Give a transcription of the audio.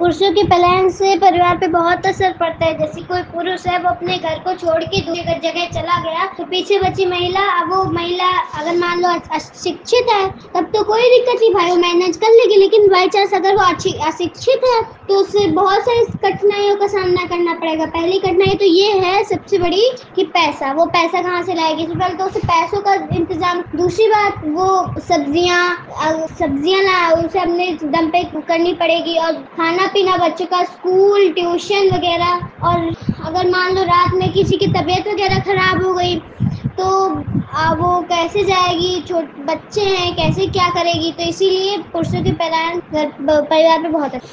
पुरुषों के पलायन से परिवार पे बहुत असर पड़ता है। जैसे कोई पुरुष है वो अपने घर को छोड़ के दूसरी जगह चला गया तो पीछे बची महिला, अब वो महिला अगर मान लो अशिक्षित है तब तो कोई दिक्कत नहीं भाई, वो मैनेज कर लेगी। लेकिन बाई चांस अगर वो अशिक्षित है तो उससे बहुत सारी कठिनाइयों का सामना करना पड़ेगा। पहली कठिनाई तो ये है सबसे बड़ी कि पैसा, वो पैसा कहाँ से लाएगी। सबसे पहले तो उसे पैसों का इंतजाम। दूसरी बात, वो सब्जियां ला उसे अपने दम पे करनी पड़ेगी, और खाना पीना, बच्चों का स्कूल, ट्यूशन वगैरह। और अगर मान लो रात में किसी की तबीयत वगैरह खराब हो गई तो वो कैसे जाएगी, छोटे बच्चे हैं, कैसे क्या करेगी। तो इसीलिए पुरुषों के पलायन परिवार पे बहुत